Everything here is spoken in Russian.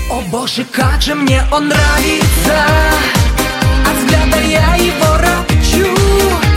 О боже, как же мне он нравится, от взгляда я его ропчу.